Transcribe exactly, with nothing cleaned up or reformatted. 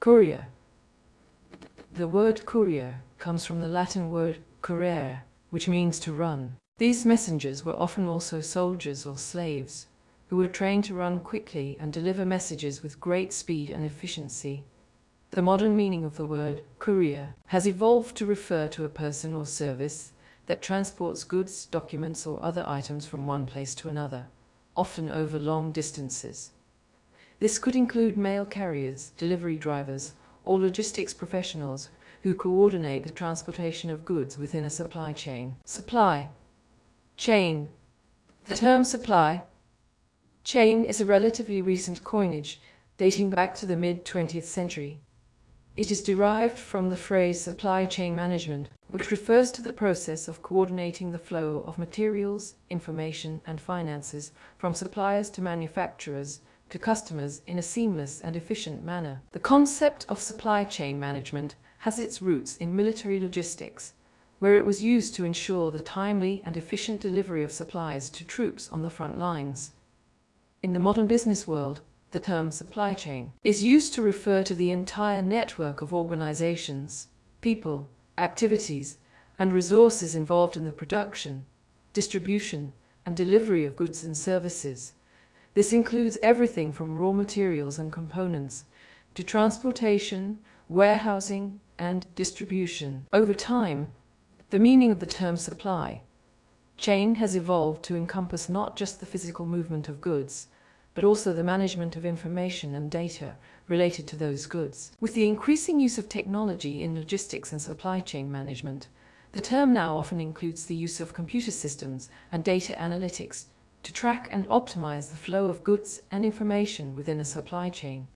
Courier. The word courier comes from the Latin word currere, which means to run. These messengers were often also soldiers or slaves, who were trained to run quickly and deliver messages with great speed and efficiency. The modern meaning of the word courier has evolved to refer to a person or service that transports goods, documents, or other items from one place to another, often over long distances. This could include mail carriers, delivery drivers, or logistics professionals who coordinate the transportation of goods within a supply chain. Supply chain. The term supply chain is a relatively recent coinage dating back to the mid-twentieth century. It is derived from the phrase supply chain management, which refers to the process of coordinating the flow of materials, information, and finances from suppliers to manufacturers to customers in a seamless and efficient manner. The concept of supply chain management has its roots in military logistics, where it was used to ensure the timely and efficient delivery of supplies to troops on the front lines. In the modern business world, the term supply chain is used to refer to the entire network of organizations, people, activities, and resources involved in the production, distribution, and delivery of goods and services. This includes everything from raw materials and components to transportation, warehousing, and distribution. Over time, the meaning of the term supply chain has evolved to encompass not just the physical movement of goods, but also the management of information and data related to those goods. With the increasing use of technology in logistics and supply chain management, the term now often includes the use of computer systems and data analytics to track and optimize the flow of goods and information within a supply chain.